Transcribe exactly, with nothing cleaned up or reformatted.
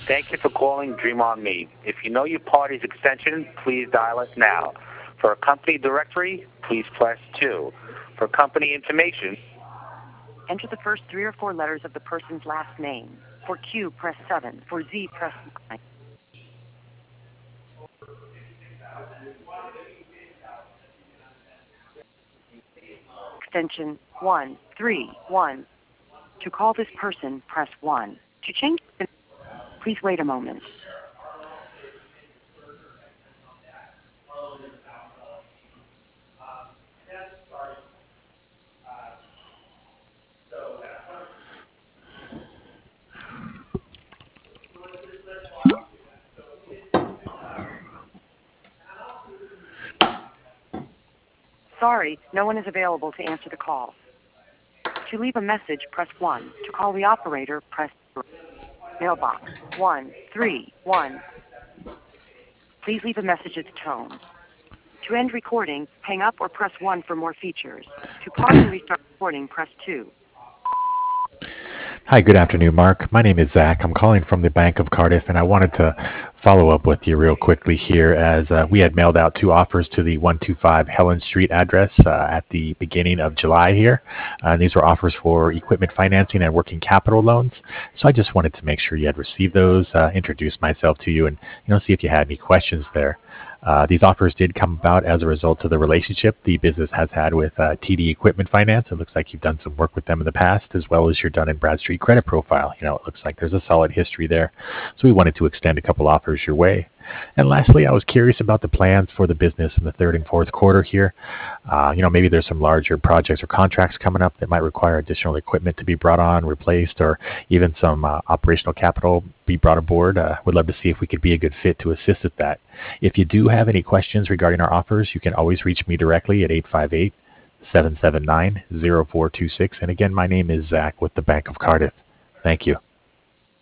Thank you for calling Dream On Me. If you know your party's extension, please dial it now. For a company directory, please press two. For company information, enter the first three or four letters of the person's last name. For Q, press seven. For Z, press nine. Extension one three one. To call this person, press one. To change, please wait a moment. Sorry, no one is available to answer the call. To leave a message, press one. To call the operator, press zero. Mailbox one three one. Please leave a message at the tone. To end recording, hang up or press one for more features. To pause and restart recording, press two. Hi, good afternoon, Mark. My name is Zach. I'm calling from the Bank of Cardiff, and I wanted to follow up with you real quickly here as uh, we had mailed out two offers to the one two five Helen Street address uh, at the beginning of July here. Uh, these were offers for equipment financing and working capital loans. So I just wanted to make sure you had received those, uh, introduce myself to you, and you know see if you had any questions there. Uh, these offers did come about as a result of the relationship the business has had with uh, T D Equipment Finance. It looks like you've done some work with them in the past, as well as your Dun and Bradstreet credit profile. You know, it looks like there's a solid history there. So we wanted to extend a couple offers your way. And lastly, I was curious about the plans for the business in the third and fourth quarter here. Uh, you know, maybe there's some larger projects or contracts coming up that might require additional equipment to be brought on, replaced, or even some uh, operational capital be brought aboard. Uh, would love to see if we could be a good fit to assist with that. If you do have any questions regarding our offers, you can always reach me directly at eight five eight, seven seven nine, zero four two six. And again, my name is Zach with the Bank of Cardiff. Thank you.